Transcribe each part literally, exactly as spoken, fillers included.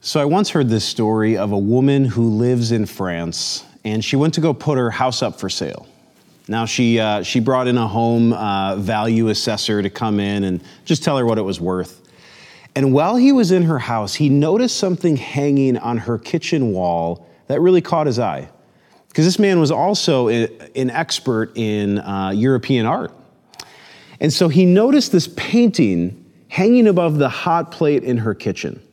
So I once heard this story of a woman who lives in France, and she went to go put her house up for sale. Now she uh, she brought in a home uh, value assessor to come in and just tell her what it was worth. And while he was in her house, he noticed something hanging on her kitchen wall that really caught his eye. Because this man was also a, an expert in uh, European art. And so he noticed this painting hanging above the hot plate in her kitchen.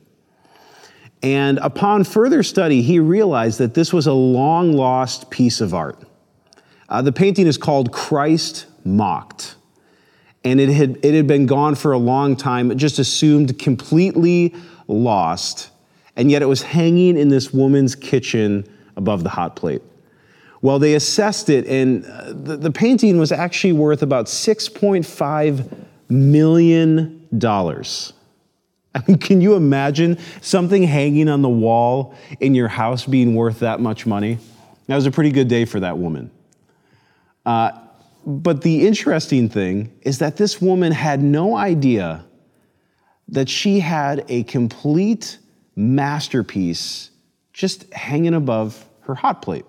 And upon further study, he realized that this was a long-lost piece of art. Uh, the painting is called Christ Mocked. And it had, it had been gone for a long time, just assumed completely lost. And yet it was hanging in this woman's kitchen above the hot plate. Well, they assessed it, and the, the painting was actually worth about six point five million dollars. I mean, can you imagine something hanging on the wall in your house being worth that much money? That was a pretty good day for that woman. Uh, but the interesting thing is that this woman had no idea that she had a complete masterpiece just hanging above her hot plate.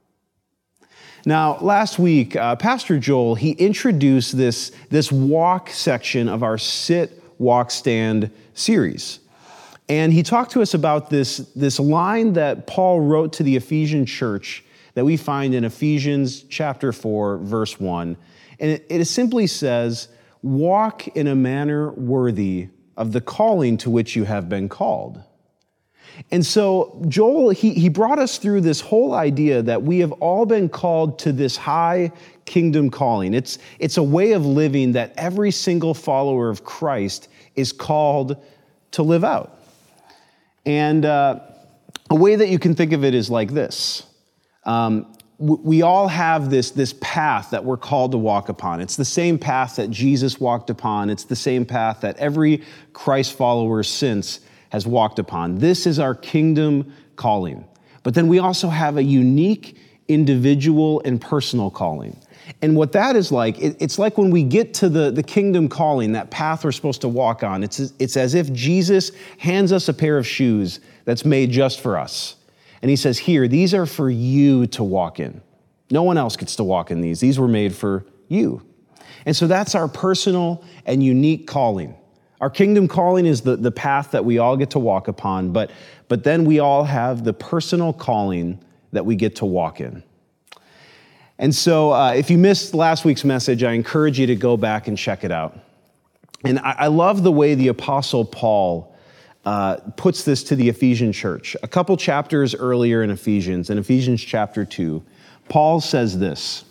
Now, last week, uh, Pastor Joel, he introduced this, this walk section of our Sit, Walk, Stand series. And he talked to us about this, this line that Paul wrote to the Ephesian church that we find in Ephesians chapter four, verse one. And it, it simply says, walk in a manner worthy of the calling to which you have been called. And so Joel, he, he brought us through this whole idea that we have all been called to this high kingdom calling. It's, it's a way of living that every single follower of Christ is called to live out. And uh, a way that you can think of it is like this. Um, we all have this, this path that we're called to walk upon. It's the same path that Jesus walked upon. It's the same path that every Christ follower since has walked upon. This is our kingdom calling. But then we also have a unique individual and personal calling. And what that is like, it, it's like when we get to the, the kingdom calling, that path we're supposed to walk on, it's, it's as if Jesus hands us a pair of shoes that's made just for us. And he says, here, these are for you to walk in. No one else gets to walk in these. These were made for you. And so that's our personal and unique calling. Our kingdom calling is the, the path that we all get to walk upon, but, but then we all have the personal calling that we get to walk in. And so uh, if you missed last week's message, I encourage you to go back and check it out. And I, I love the way the Apostle Paul uh, puts this to the Ephesian church. A couple chapters earlier in Ephesians, in Ephesians chapter two, Paul says this,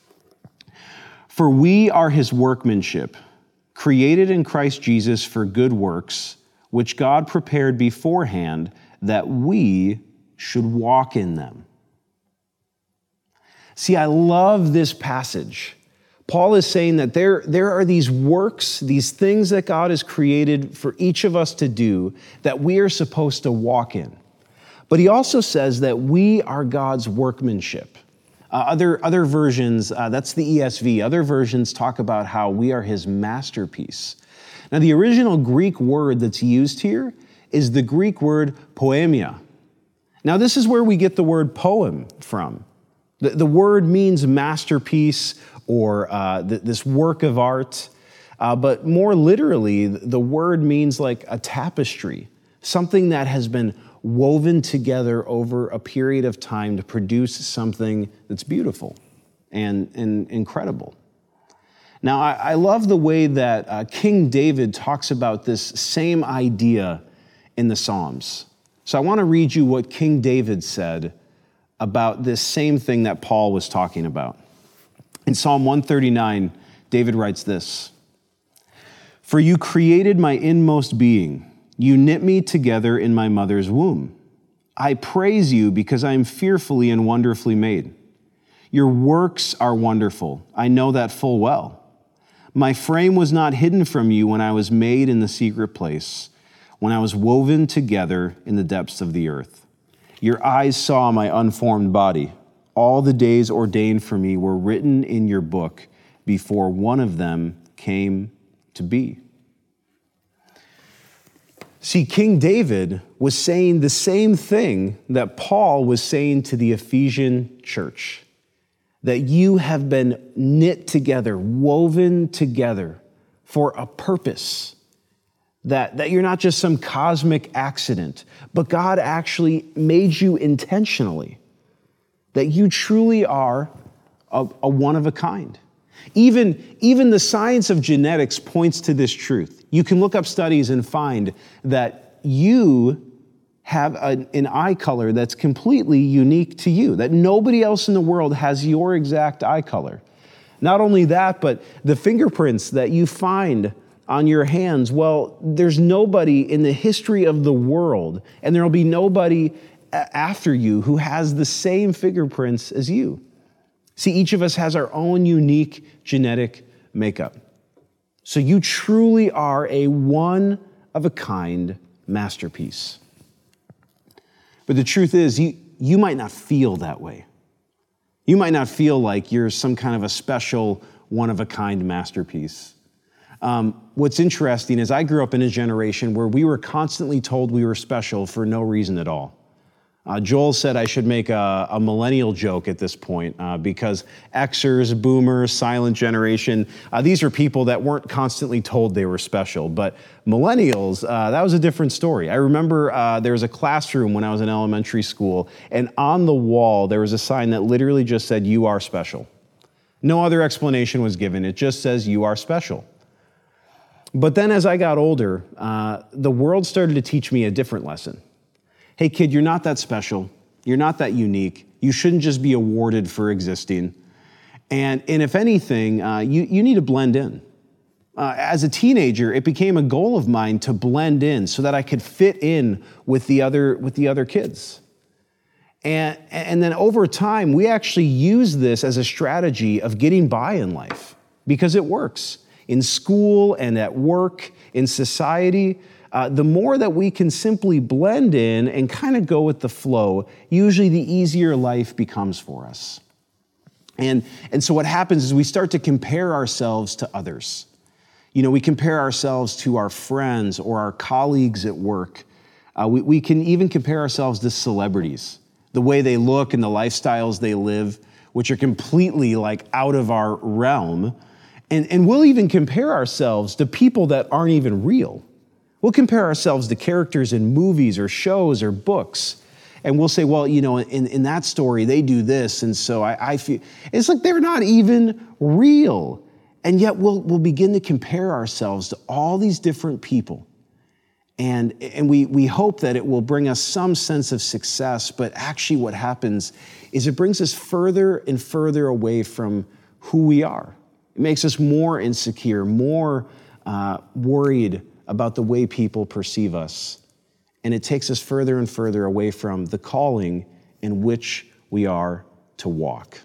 "For we are his workmanship, created in Christ Jesus for good works, which God prepared beforehand that we should walk in them." See, I love this passage. Paul is saying that there, there are these works, these things that God has created for each of us to do that we are supposed to walk in. But he also says that we are God's workmanship. Uh, other, other versions, uh, that's the E S V, other versions talk about how we are his masterpiece. Now, the original Greek word that's used here is the Greek word poemia. Now, this is where we get the word poem from. The, the word means masterpiece or uh, th- this work of art, uh, but more literally, the word means like a tapestry, something that has been woven together over a period of time to produce something that's beautiful and, and incredible. Now, I, I love the way that uh, King David talks about this same idea in the Psalms. So I want to read you what King David said about this same thing that Paul was talking about. In Psalm one thirty-nine, David writes this, "For you created my inmost being. You knit me together in my mother's womb. I praise you because I am fearfully and wonderfully made. Your works are wonderful. I know that full well. My frame was not hidden from you when I was made in the secret place, when I was woven together in the depths of the earth. Your eyes saw my unformed body. All the days ordained for me were written in your book before one of them came to be." See, King David was saying the same thing that Paul was saying to the Ephesian church, that you have been knit together, woven together for a purpose, that, that you're not just some cosmic accident, but God actually made you intentionally, that you truly are a, a one of a kind. Even, even the science of genetics points to this truth. You can look up studies and find that you have a, an eye color that's completely unique to you, that nobody else in the world has your exact eye color. Not only that, but the fingerprints that you find on your hands, well, there's nobody in the history of the world, and there will be nobody after you who has the same fingerprints as you. See, each of us has our own unique genetic makeup. So you truly are a one-of-a-kind masterpiece. But the truth is, you, you might not feel that way. You might not feel like you're some kind of a special, one-of-a-kind masterpiece. Um, what's interesting is I grew up in a generation where we were constantly told we were special for no reason at all. Uh, Joel said I should make a, a millennial joke at this point uh, because Xers, boomers, silent generation, uh, these are people that weren't constantly told they were special. But millennials, uh, that was a different story. I remember uh, there was a classroom when I was in elementary school, and on the wall there was a sign that literally just said, "You are special." No other explanation was given. It just says, "You are special." But then as I got older, uh, the world started to teach me a different lesson. Hey, kid, you're not that special. You're not that unique. You shouldn't just be awarded for existing. And, and if anything, uh, you, you need to blend in. Uh, as a teenager, it became a goal of mine to blend in so that I could fit in with the other, with the other kids. And, and then over time, we actually use this as a strategy of getting by in life because it works. In school and at work, in society, Uh, the more that we can simply blend in and kind of go with the flow, usually the easier life becomes for us. And, and so what happens is we start to compare ourselves to others. You know, we compare ourselves to our friends or our colleagues at work. Uh, we, we can even compare ourselves to celebrities, the way they look and the lifestyles they live, which are completely like out of our realm. And, and we'll even compare ourselves to people that aren't even real. We'll compare ourselves to characters in movies or shows or books. And we'll say, well, you know, in, in that story, they do this. And so I, I feel, it's like they're not even real. And yet we'll, we'll begin to compare ourselves to all these different people. And, and we, we hope that it will bring us some sense of success. But actually what happens is it brings us further and further away from who we are. It makes us more insecure, more uh, worried about the way people perceive us. And it takes us further and further away from the calling in which we are to walk.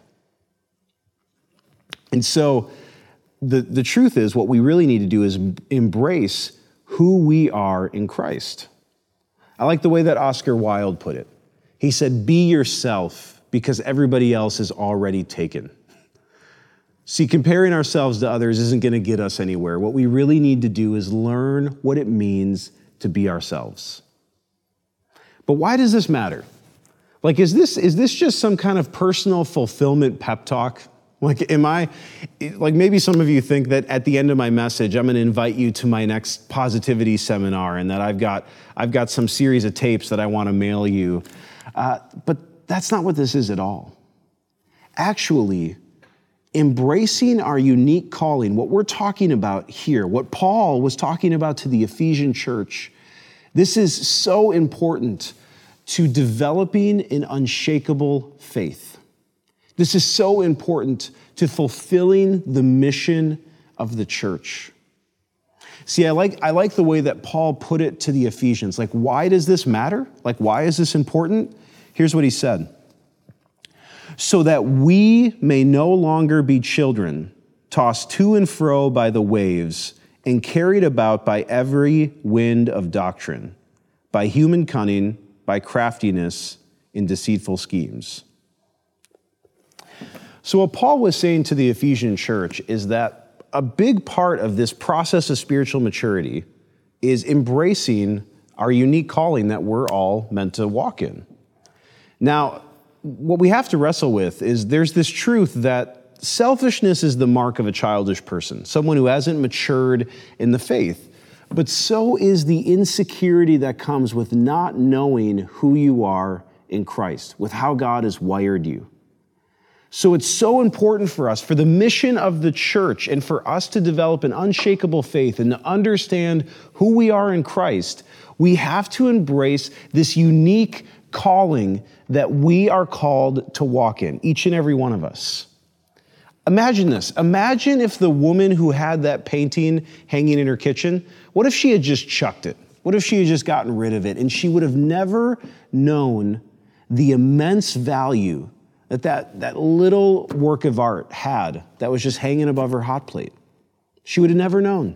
And so the, the truth is, what we really need to do is embrace who we are in Christ. I like the way that Oscar Wilde put it. He said, "Be yourself because everybody else is already taken." See, comparing ourselves to others isn't going to get us anywhere. What we really need to do is learn what it means to be ourselves. But why does this matter? Like, is this, is this just some kind of personal fulfillment pep talk? Like, am I, like maybe some of you think that at the end of my message, I'm going to invite you to my next positivity seminar and that I've got, I've got some series of tapes that I want to mail you. Uh, but that's not what this is at all. Actually, embracing our unique calling, what we're talking about here, what Paul was talking about to the Ephesian church, this is so important to developing an unshakable faith. This is so important to fulfilling the mission of the church. See, I like, I like the way that Paul put it to the Ephesians. Like, why does this matter? Like, why is this important? Here's what he said. "So that we may no longer be children, tossed to and fro by the waves and carried about by every wind of doctrine, by human cunning, by craftiness in deceitful schemes." So what Paul was saying to the Ephesian church is that a big part of this process of spiritual maturity is embracing our unique calling that we're all meant to walk in. Now, what we have to wrestle with is there's this truth that selfishness is the mark of a childish person, someone who hasn't matured in the faith. But so is the insecurity that comes with not knowing who you are in Christ, with how God has wired you. So it's so important for us, for the mission of the church, and for us to develop an unshakable faith and to understand who we are in Christ, we have to embrace this unique calling that we are called to walk in, each and every one of us. Imagine this. Imagine if the woman who had that painting hanging in her kitchen, what if she had just chucked it? What if she had just gotten rid of it and she would have never known the immense value that that, that little work of art had that was just hanging above her hot plate? She would have never known.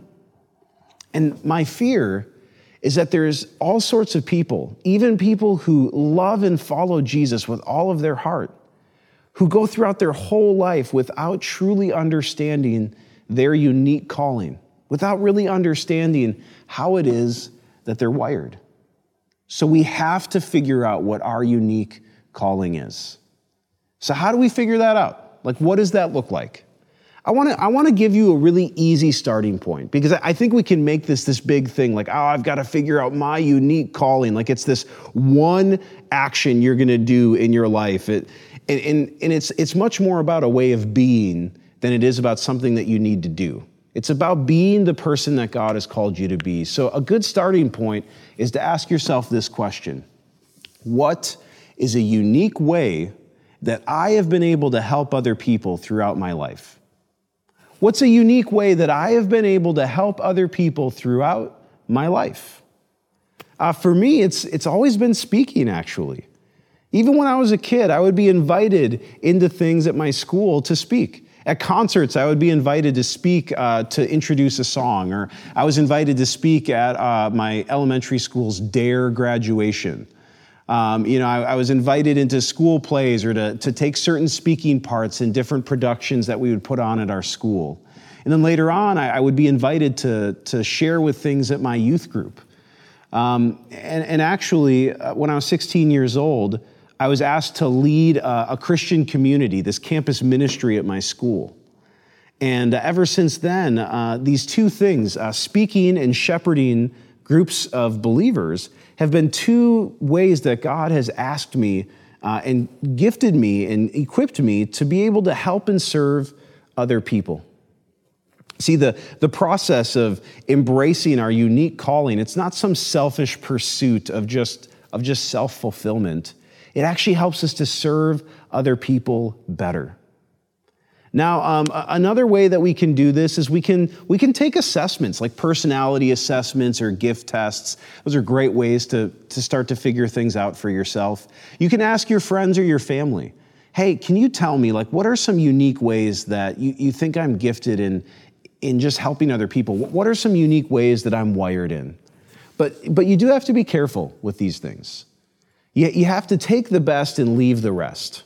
And my fear is that there's all sorts of people, even people who love and follow Jesus with all of their heart, who go throughout their whole life without truly understanding their unique calling, without really understanding how it is that they're wired. So we have to figure out what our unique calling is. So how do we figure that out? Like, what does that look like? I want to I want to give you a really easy starting point, because I think we can make this this big thing, like, oh, I've got to figure out my unique calling. Like, it's this one action you're going to do in your life. It, and and, and it's, it's much more about a way of being than it is about something that you need to do. It's about being the person that God has called you to be. So a good starting point is to ask yourself this question: what is a unique way that I have been able to help other people throughout my life? What's a unique way that I have been able to help other people throughout my life? Uh, for me, it's it's always been speaking, actually. Even when I was a kid, I would be invited into things at my school to speak. At concerts, I would be invited to speak uh, to introduce a song, or I was invited to speak at uh, my elementary school's DARE graduation. Um, you know, I, I was invited into school plays or to, to take certain speaking parts in different productions that we would put on at our school. And then later on, I, I would be invited to, to share with things at my youth group. Um, and, and actually, uh, when I was sixteen years old, I was asked to lead a, a Christian community, this campus ministry at my school. And uh, ever since then, uh, these two things, uh, speaking and shepherding groups of believers, have been two ways that God has asked me uh, and gifted me and equipped me to be able to help and serve other people. See, the, the process of embracing our unique calling, it's not some selfish pursuit of just, of just self-fulfillment. It actually helps us to serve other people better. Now, um, another way that we can do this is we can we can take assessments, like personality assessments or gift tests. Those are great ways to, to start to figure things out for yourself. You can ask your friends or your family, hey, can you tell me, like, what are some unique ways that you, you think I'm gifted in, in just helping other people? What are some unique ways that I'm wired in? But, but you do have to be careful with these things. You, you have to take the best and leave the rest.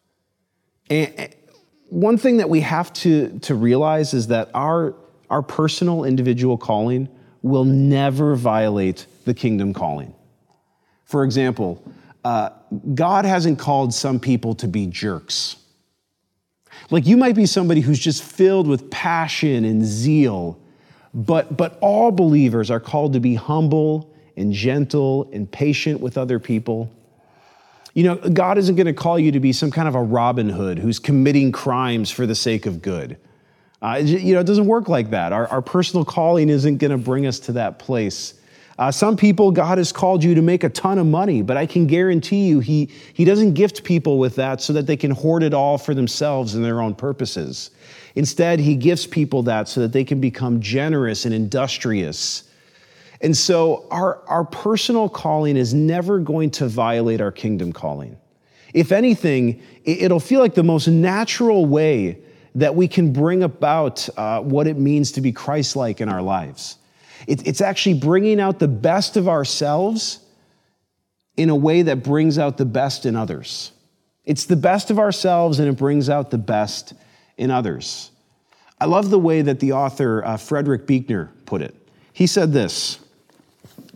And one thing that we have to, to realize is that our, our personal individual calling will never violate the kingdom calling. For example, uh, God hasn't called some people to be jerks. Like, you might be somebody who's just filled with passion and zeal, but, but all believers are called to be humble and gentle and patient with other people. You know, God isn't going to call you to be some kind of a Robin Hood who's committing crimes for the sake of good. Uh, you know, it doesn't work like that. Our, our personal calling isn't going to bring us to that place. Uh, some people, God has called you to make a ton of money, but I can guarantee you he, he doesn't gift people with that so that they can hoard it all for themselves and their own purposes. Instead, he gifts people that so that they can become generous and industrious. And so our, our personal calling is never going to violate our kingdom calling. If anything, it'll feel like the most natural way that we can bring about uh, what it means to be Christ-like in our lives. It, it's actually bringing out the best of ourselves in a way that brings out the best in others. It's the best of ourselves, and it brings out the best in others. I love the way that the author uh, Frederick Buechner put it. He said this: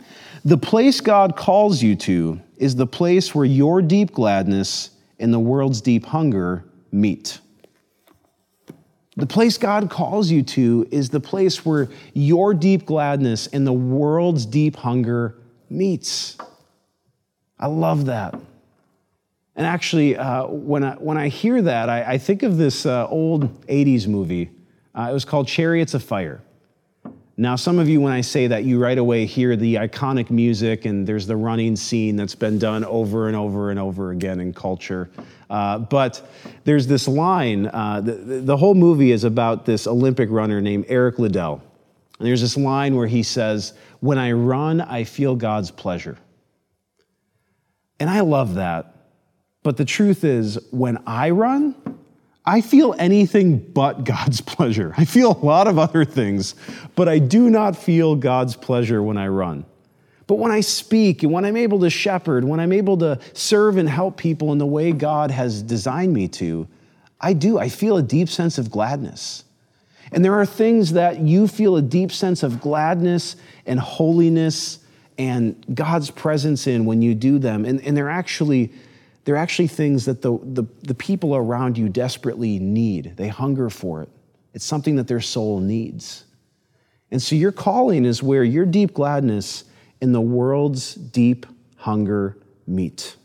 The place God calls you to is the place where your deep gladness and the world's deep hunger meet. The place God calls you to is the place where your deep gladness and the world's deep hunger meets. I love that. And actually, uh, when I when I hear that, I, I think of this uh, old eighties movie. Uh, it was called Chariots of Fire. Now, some of you, when I say that, you right away hear the iconic music, and there's the running scene that's been done over and over and over again in culture. Uh, but there's this line, uh, the, the whole movie is about this Olympic runner named Eric Liddell. And there's this line where he says, "When I run, I feel God's pleasure." And I love that. But the truth is, when I run, I feel anything but God's pleasure. I feel a lot of other things, but I do not feel God's pleasure when I run. But when I speak, and when I'm able to shepherd, when I'm able to serve and help people in the way God has designed me to, I do. I feel a deep sense of gladness. And there are things that you feel a deep sense of gladness and holiness and God's presence in when you do them. And, and they're actually They're actually things that the, the, the people around you desperately need. They hunger for it. It's something that their soul needs. And so your calling is where your deep gladness and the world's deep hunger meet.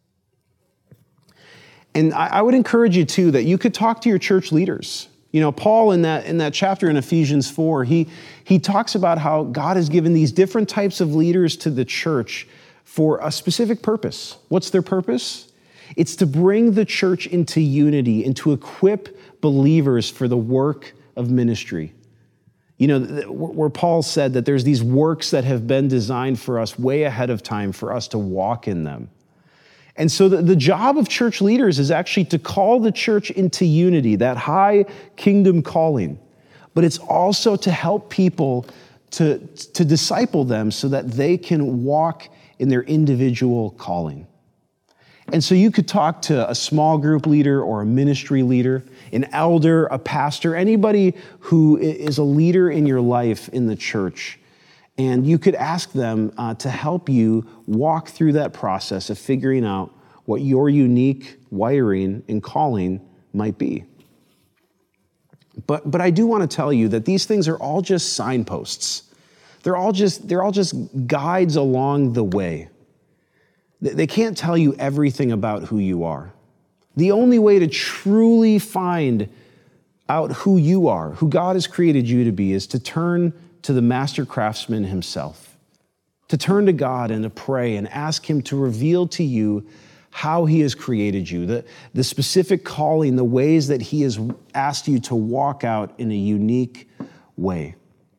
And I, I would encourage you too that you could talk to your church leaders. You know, Paul in that in that chapter in Ephesians four, he, he talks about how God has given these different types of leaders to the church for a specific purpose. What's their purpose? It's to bring the church into unity and to equip believers for the work of ministry. You know, where Paul said that there's these works that have been designed for us way ahead of time for us to walk in them. And so the, the job of church leaders is actually to call the church into unity, that high kingdom calling. But it's also to help people to, to disciple them so that they can walk in their individual calling. And so you could talk to a small group leader or a ministry leader, an elder, a pastor, anybody who is a leader in your life in the church. And you could ask them uh, to help you walk through that process of figuring out what your unique wiring and calling might be. But, but I do want to tell you that these things are all just signposts. They're all just, they're all just guides along the way. They can't tell you everything about who you are. The only way to truly find out who you are, who God has created you to be, is to turn to the master craftsman himself, to turn to God and to pray and ask him to reveal to you how he has created you, the, the specific calling, the ways that he has asked you to walk out in a unique way.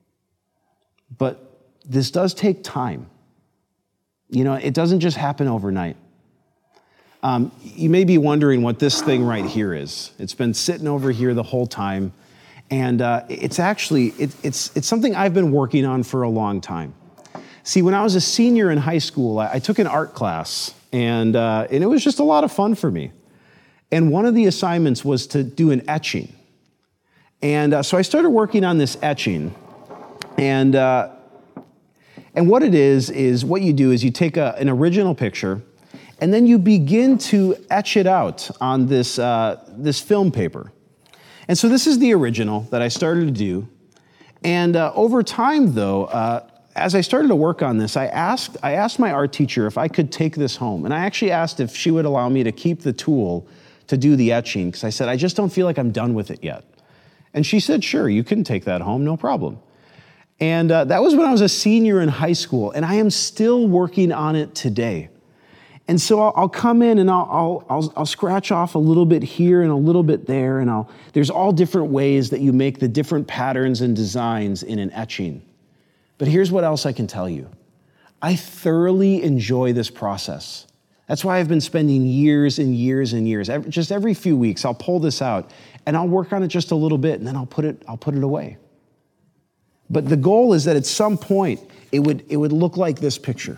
But this does take time. You know, it doesn't just happen overnight. Um, you may be wondering what this thing right here is. It's been sitting over here the whole time. And uh, it's actually, it, it's, it's something I've been working on for a long time. See, when I was a senior in high school, I, I took an art class, and, uh, and it was just a lot of fun for me. And one of the assignments was to do an etching. And uh, so I started working on this etching. And uh, And what it is, is what you do is you take a, an original picture, and then you begin to etch it out on this, uh, this film paper. And so this is the original that I started to do. And uh, over time, though, uh, as I started to work on this, I asked, I asked my art teacher if I could take this home. And I actually asked if she would allow me to keep the tool to do the etching, because I said, I just don't feel like I'm done with it yet. And she said, sure, you can take that home, no problem. And uh, that was when I was a senior in high school, and I am still working on it today. And so I'll, I'll come in and I'll, I'll, I'll, I'll scratch off a little bit here and a little bit there, and I'll, there's all different ways that you make the different patterns and designs in an etching. But here's what else I can tell you. I thoroughly enjoy this process. That's why I've been spending years and years and years. Every, just every few weeks, I'll pull this out, and I'll work on it just a little bit, and then I'll put it, I'll put it away. But the goal is that at some point, it would, it would look like this picture.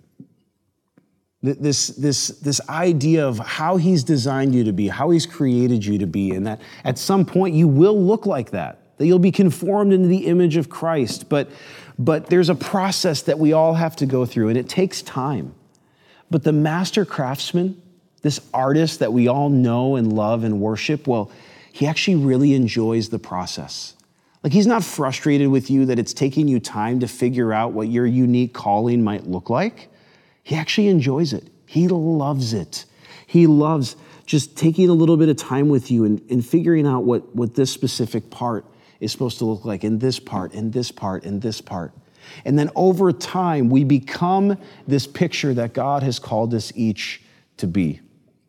This, this, this idea of how he's designed you to be, how he's created you to be, and that at some point you will look like that. that you'll be conformed into the image of Christ. But, but there's a process that we all have to go through, and it takes time. But the master craftsman, this artist that we all know and love and worship, well, he actually really enjoys the process. Like, he's not frustrated with you that it's taking you time to figure out what your unique calling might look like. He actually enjoys it. He loves it. He loves just taking a little bit of time with you and, and figuring out what, what this specific part is supposed to look like, and this part, and this part, and this part. And then over time, we become this picture that God has called us each to be.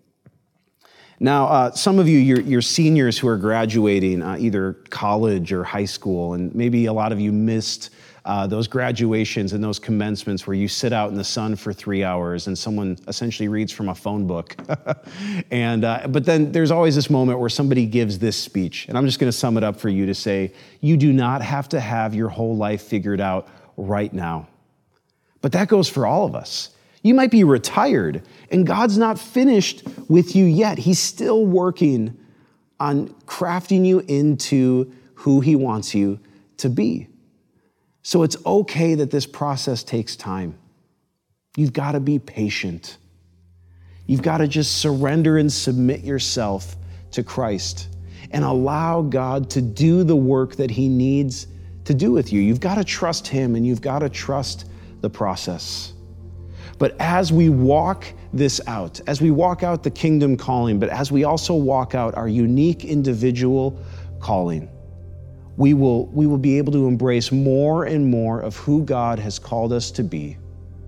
Now, uh, some of you, you're, you're seniors who are graduating uh, either college or high school, and maybe a lot of you missed uh, those graduations and those commencements where you sit out in the sun for three hours and someone essentially reads from a phone book. and uh, But then there's always this moment where somebody gives this speech, and I'm just going to sum it up for you to say, you do not have to have your whole life figured out right now. But that goes for all of us. You might be retired, and God's not finished with you yet. He's still working on crafting you into who he wants you to be. So it's okay that this process takes time. You've got to be patient. You've got to just surrender and submit yourself to Christ and allow God to do the work that he needs to do with you. You've got to trust him, and you've got to trust the process. But as we walk this out, as we walk out the kingdom calling, but as we also walk out our unique individual calling, we will, we will be able to embrace more and more of who God has called us to be.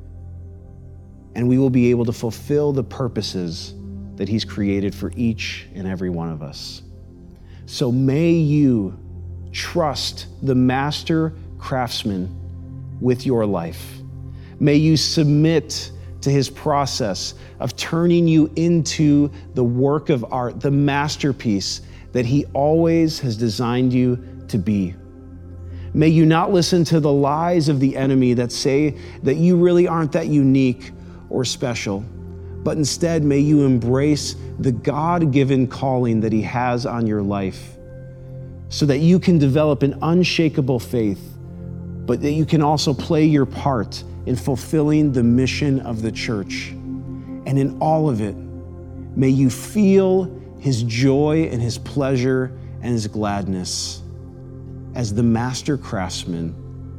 And we will be able to fulfill the purposes that he's created for each and every one of us. So may you trust the master craftsman with your life. May you submit to his process of turning you into the work of art, the masterpiece that he always has designed you to be. May you not listen to the lies of the enemy that say that you really aren't that unique or special, but instead may you embrace the God-given calling that he has on your life so that you can develop an unshakable faith, but that you can also play your part in fulfilling the mission of the church. And in all of it, may you feel his joy and his pleasure and his gladness as the master craftsman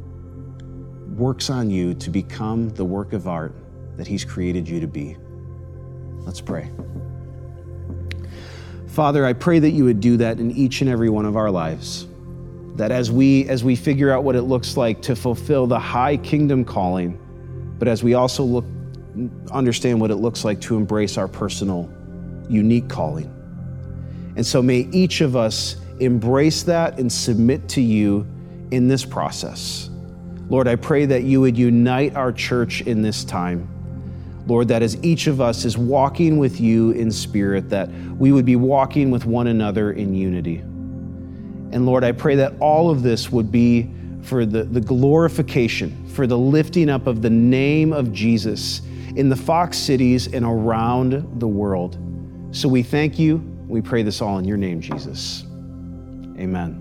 works on you to become the work of art that he's created you to be. Let's pray. Father, I pray that you would do that in each and every one of our lives. That as we as we figure out what it looks like to fulfill the high kingdom calling, but as we also look understand what it looks like to embrace our personal, unique calling. And so may each of us embrace that and submit to you in this process. Lord, I pray that you would unite our church in this time. Lord, that as each of us is walking with you in spirit, that we would be walking with one another in unity. And Lord, I pray that all of this would be for the, the glorification, for the lifting up of the name of Jesus in the Fox cities and around the world. So we thank you. We pray this all in your name, Jesus. Amen.